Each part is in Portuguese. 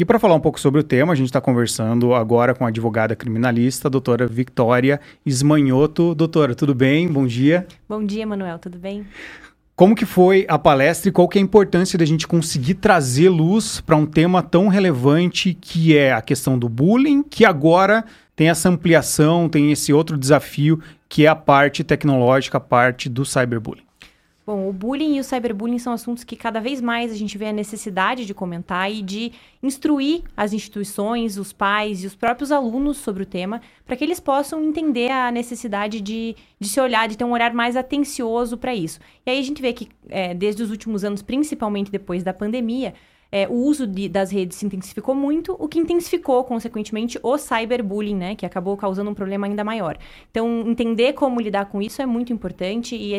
E para falar um pouco sobre o tema, a gente está conversando agora com a advogada criminalista, a doutora Victoria Ismanhoto. Doutora, tudo bem? Bom dia. Bom dia, Manuel, tudo bem? Como que foi a palestra e qual que é a importância da gente conseguir trazer luz para um tema tão relevante que é a questão do bullying, que agora tem essa ampliação, tem esse outro desafio que é a parte tecnológica, a parte do cyberbullying? Bom, o bullying e o cyberbullying são assuntos que cada vez mais a gente vê a necessidade de comentar e de instruir as instituições, os pais e os próprios alunos sobre o tema, para que eles possam entender a necessidade de se olhar, de ter um olhar mais atencioso para isso. E aí a gente vê que, desde os últimos anos, principalmente depois da pandemia, o uso das redes se intensificou muito, o que intensificou, consequentemente, o cyberbullying, né? Que acabou causando um problema ainda maior. Então, entender como lidar com isso é muito importante e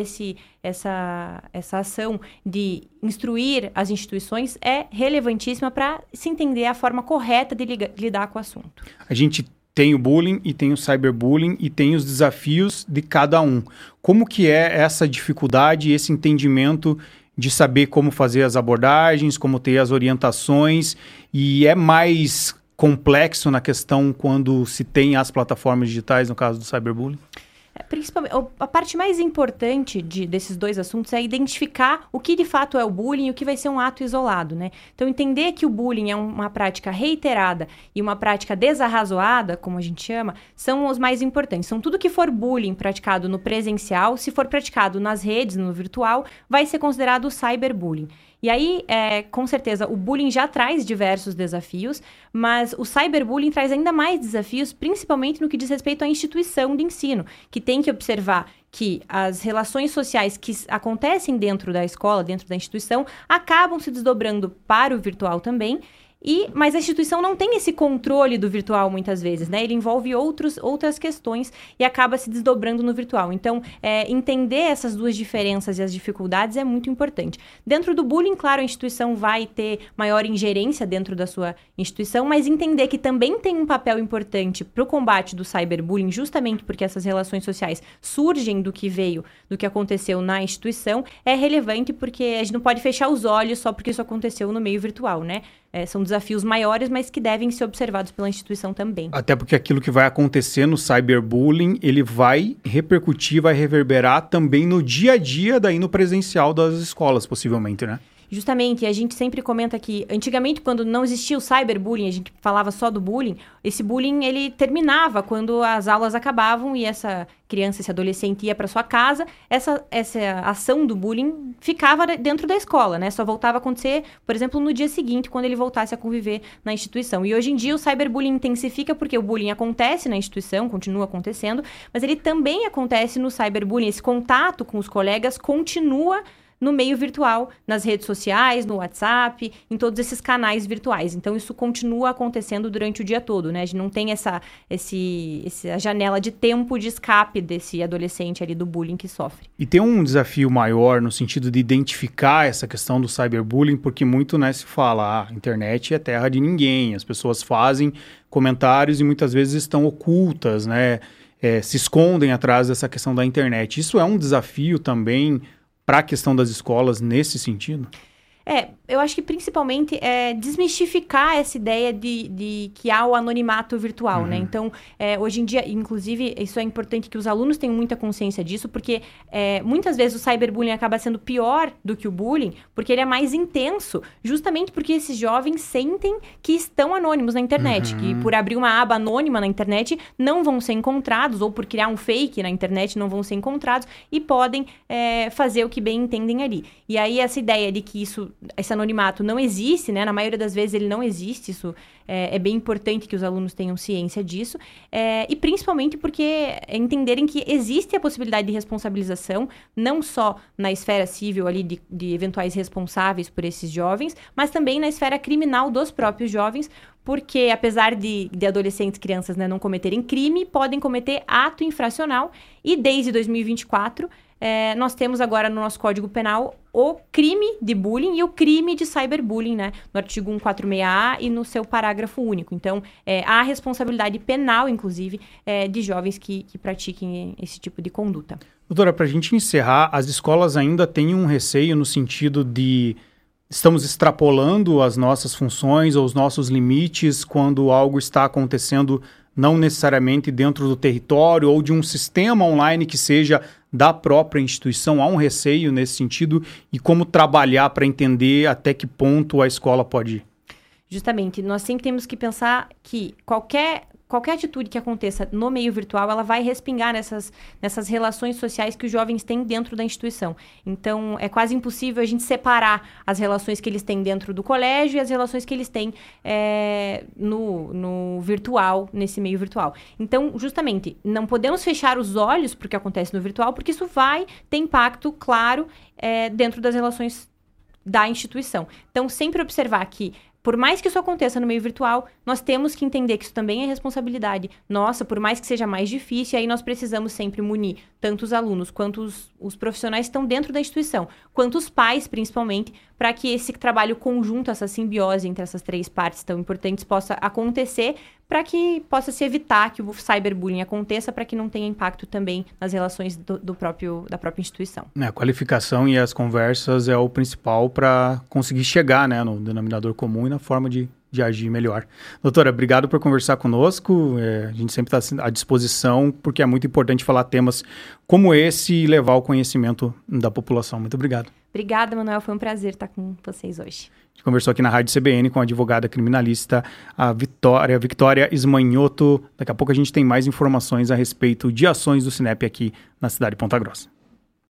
essa ação de instruir as instituições é relevantíssima para se entender a forma correta de lidar com o assunto. A gente tem o bullying e tem o cyberbullying e tem os desafios de cada um. Como que é essa dificuldade, esse entendimento de saber como fazer as abordagens, como ter as orientações, e é mais complexo na questão quando se tem as plataformas digitais, no caso do cyberbullying? Principalmente, a parte mais importante desses dois assuntos é identificar o que de fato é o bullying e o que vai ser um ato isolado, né? Então, entender que o bullying é uma prática reiterada e uma prática desarrazoada, como a gente chama, são os mais importantes. São tudo que for bullying praticado no presencial, se for praticado nas redes, no virtual, vai ser considerado cyberbullying. E aí, com certeza, o bullying já traz diversos desafios, mas o cyberbullying traz ainda mais desafios, principalmente no que diz respeito à instituição de ensino, que tem que observar que as relações sociais que acontecem dentro da escola, dentro da instituição, acabam se desdobrando para o virtual também. Mas a instituição não tem esse controle do virtual muitas vezes, né? Ele envolve outras questões e acaba se desdobrando no virtual. Então, entender essas duas diferenças e as dificuldades é muito importante. Dentro do bullying, claro, a instituição vai ter maior ingerência dentro da sua instituição, mas entender que também tem um papel importante para o combate do cyberbullying, justamente porque essas relações sociais surgem do que aconteceu na instituição, é relevante porque a gente não pode fechar os olhos só porque isso aconteceu no meio virtual, né? São desafios maiores, mas que devem ser observados pela instituição também. Até porque aquilo que vai acontecer no cyberbullying, ele vai repercutir, vai reverberar também no dia a dia, daí no presencial das escolas, possivelmente, né? Justamente, a gente sempre comenta que antigamente, quando não existia o cyberbullying, a gente falava só do bullying, esse bullying ele terminava quando as aulas acabavam e essa criança, esse adolescente ia para sua casa, essa ação do bullying ficava dentro da escola, né? Só voltava a acontecer, por exemplo, no dia seguinte, quando ele voltasse a conviver na instituição. E hoje em dia o cyberbullying intensifica porque o bullying acontece na instituição, continua acontecendo, mas ele também acontece no cyberbullying. Esse contato com os colegas continua no meio virtual, nas redes sociais, no WhatsApp, em todos esses canais virtuais. Então, isso continua acontecendo durante o dia todo, né? A gente não tem essa janela de tempo de escape desse adolescente ali do bullying que sofre. E tem um desafio maior no sentido de identificar essa questão do cyberbullying, porque muito, né, se fala, a internet é terra de ninguém, as pessoas fazem comentários e muitas vezes estão ocultas, né? Se escondem atrás dessa questão da internet. Isso é um desafio também para a questão das escolas nesse sentido? Eu acho que principalmente é desmistificar essa ideia de que há o anonimato virtual, né? Então, hoje em dia, inclusive, isso é importante que os alunos tenham muita consciência disso, porque muitas vezes o cyberbullying acaba sendo pior do que o bullying, porque ele é mais intenso, justamente porque esses jovens sentem que estão anônimos na internet, que por abrir uma aba anônima na internet não vão ser encontrados, ou por criar um fake na internet não vão ser encontrados, e podem fazer o que bem entendem ali. E aí, essa ideia de que esse anonimato não existe, né? Na maioria das vezes ele não existe, isso é bem importante que os alunos tenham ciência disso, e principalmente porque entenderem que existe a possibilidade de responsabilização, não só na esfera civil ali de eventuais responsáveis por esses jovens, mas também na esfera criminal dos próprios jovens, porque apesar de adolescentes e crianças, né, não cometerem crime, podem cometer ato infracional, e desde 2024 nós temos agora no nosso Código Penal o crime de bullying e o crime de cyberbullying, né? No artigo 146A e no seu parágrafo único. Então, há responsabilidade penal, inclusive, de jovens que pratiquem esse tipo de conduta. Doutora, para a gente encerrar, as escolas ainda têm um receio no sentido de estamos extrapolando as nossas funções ou os nossos limites quando algo está acontecendo não necessariamente dentro do território ou de um sistema online que seja da própria instituição? Há um receio nesse sentido e como trabalhar para entender até que ponto a escola pode ir? Justamente, nós sempre temos que pensar que qualquer atitude que aconteça no meio virtual, ela vai respingar nessas relações sociais que os jovens têm dentro da instituição. Então, é quase impossível a gente separar as relações que eles têm dentro do colégio e as relações que eles têm no virtual, nesse meio virtual. Então, justamente, não podemos fechar os olhos para o que acontece no virtual, porque isso vai ter impacto, claro, dentro das relações da instituição. Então, sempre observar que por mais que isso aconteça no meio virtual, nós temos que entender que isso também é responsabilidade nossa, por mais que seja mais difícil, e aí nós precisamos sempre munir tanto os alunos quanto os profissionais que estão dentro da instituição, quanto os pais, principalmente, para que esse trabalho conjunto, essa simbiose entre essas três partes tão importantes possa acontecer, para que possa se evitar que o cyberbullying aconteça, para que não tenha impacto tambda nas relações da própria instituição. A qualificação e as conversas é o principal para conseguir chegar, né, no denominador comum e na forma de agir melhor. Doutora, obrigado por conversar conosco. A gente sempre está à disposição, porque é muito importante falar temas como esse e levar o conhecimento da população. Muito obrigado. Obrigada, Manuel. Foi um prazer estar com vocês hoje. A gente conversou aqui na Rádio CBN com a advogada criminalista, a Victória Ismanhoto. Daqui a pouco a gente tem mais informações a respeito de ações do Cinep aqui na cidade de Ponta Grossa.